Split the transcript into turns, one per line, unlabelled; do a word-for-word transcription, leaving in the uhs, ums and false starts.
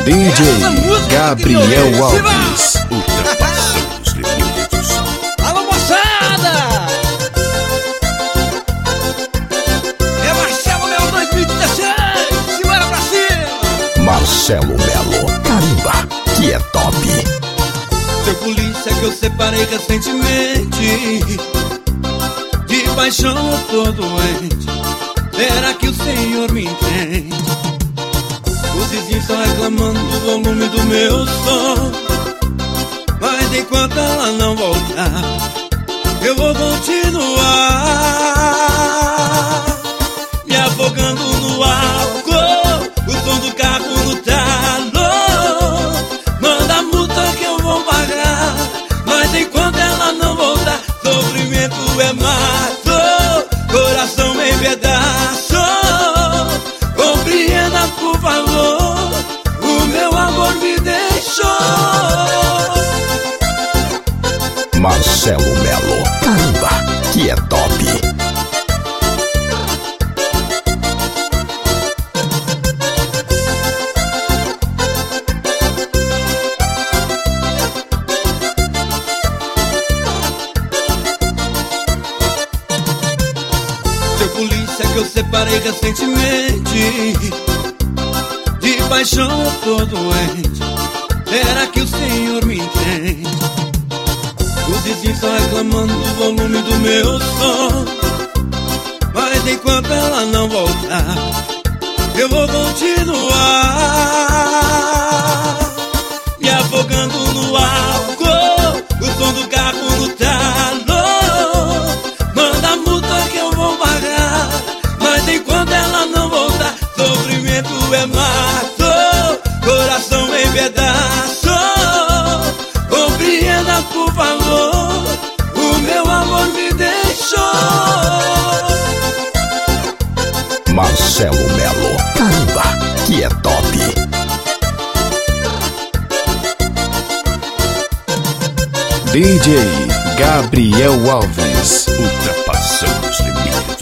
D J Gabriel Alves, ultrapassando os limites do som.
Alô, moçada! É Marcelo Melo dois mil e dezesseis, simbora pra cima!
Marcelo Melo, carimba, que é top.
Seu polícia que eu separei recentemente, de paixão eu tô doente. Será que o senhor me entende? Os vizinhos estão reclamando do volume do meu som, mas enquanto ela não voltar, eu vou continuar me afogando no álcool, o som do carro no talo. Manda a multa que eu vou pagar, mas enquanto ela não voltar, sofrimento é mato, coração em pedaço. Compreenda, por favor, o meu amor me deixou.
Marcelo Melo, carimba, que é top.
Seu polícia que eu separei recentemente, de paixão eu tô doente. Será que o senhor me entende? Os vizinhos estão reclamando do volume do meu som, mas enquanto ela não voltar, eu vou continuar me afogando no álcool, o som do carro no talo. Manda a multa que eu vou pagar, mas enquanto ela não voltar, sofrimento é mato, coração em pedaço. Compreenda, por favor, o meu amor me deixou.
Marcelo Melo, carimba, que é top. D J Gabriel Alves, ultrapassando os limites.